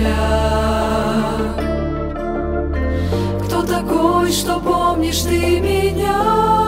тебя. Кто такой, что помнишь ты меня?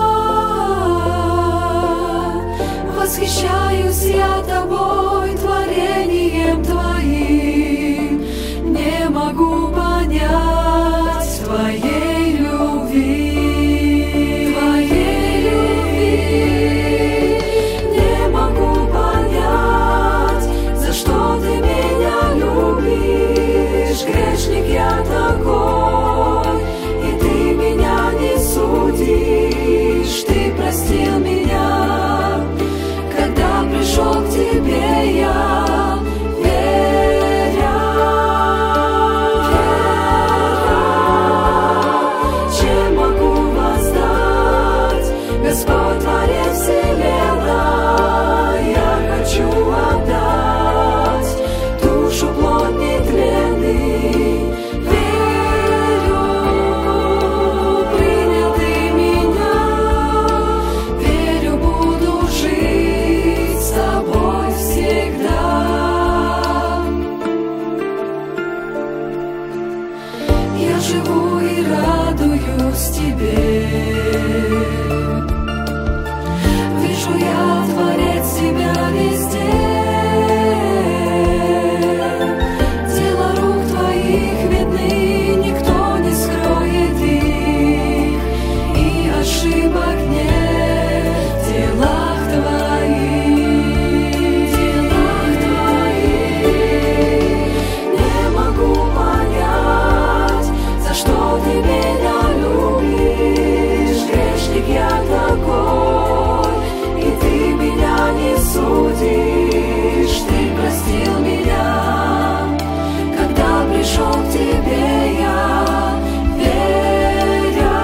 Восхищаюсь я тобой, творением твоим. Не могу понять твоей любви, твоей любви. Не могу понять, за что ты меня любишь. Грешник я такой, и ты меня не судишь. Ты простил меня, когда пришел к тебе я, веря. Чем могу воздать, Господь, Творец вселенной? Я хочу отдать душу, плоть нетленный. Верю, принял ты меня. Верю, буду жить с тобой всегда. Я живу и радуюсь тебе. Вижу я, Творец, тебя везде. Дела рук твоих видны, никто не скроет их, и ошибок нет в делах твоих, делах твоих. Не могу понять, за что ты меня любишь. Грешник я такой, и ты меня не судишь. Ты простил меня, когда пришел к тебе я, веря.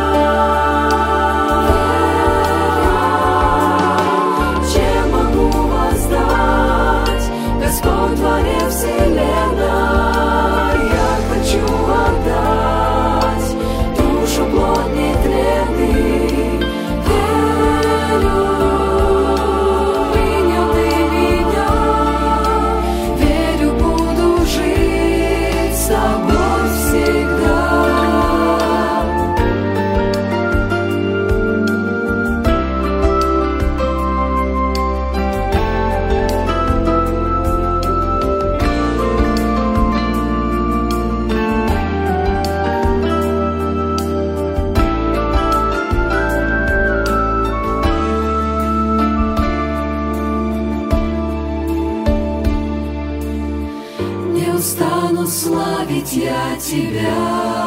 Чем могу воздать, Господь, Творец вселенной? Я хочу отдать душу, плоть нетленный. Верю, принял ты меня. Верю, буду жить с тобой всегда. Не устану славить я тебя.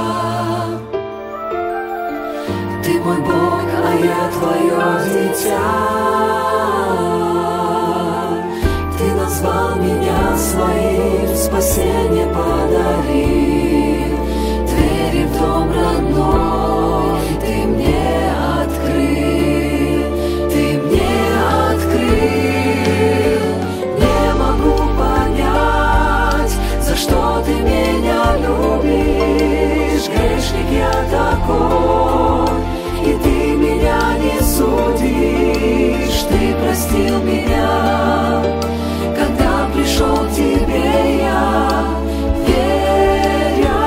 Ты мой Бог, а я твое дитя. Ты назвал меня своим, спасение подарил. Двери в дом родной ты мне открыл, ты мне открыл. Не могу понять, за что ты меня любишь. Грешник я такой, и ты меня не судишь. Ты простил меня, когда пришел к тебе я, веря.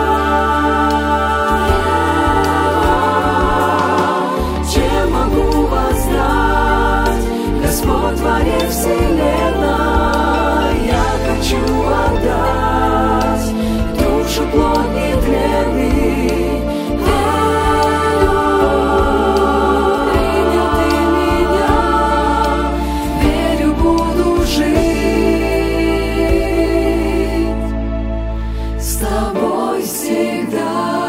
Чем могу воздать, Господь, Творец вселенной? Я хочу отдать душу, плоть нетленный. Верю, принял ты меня. Верю, буду жить с тобой всегда.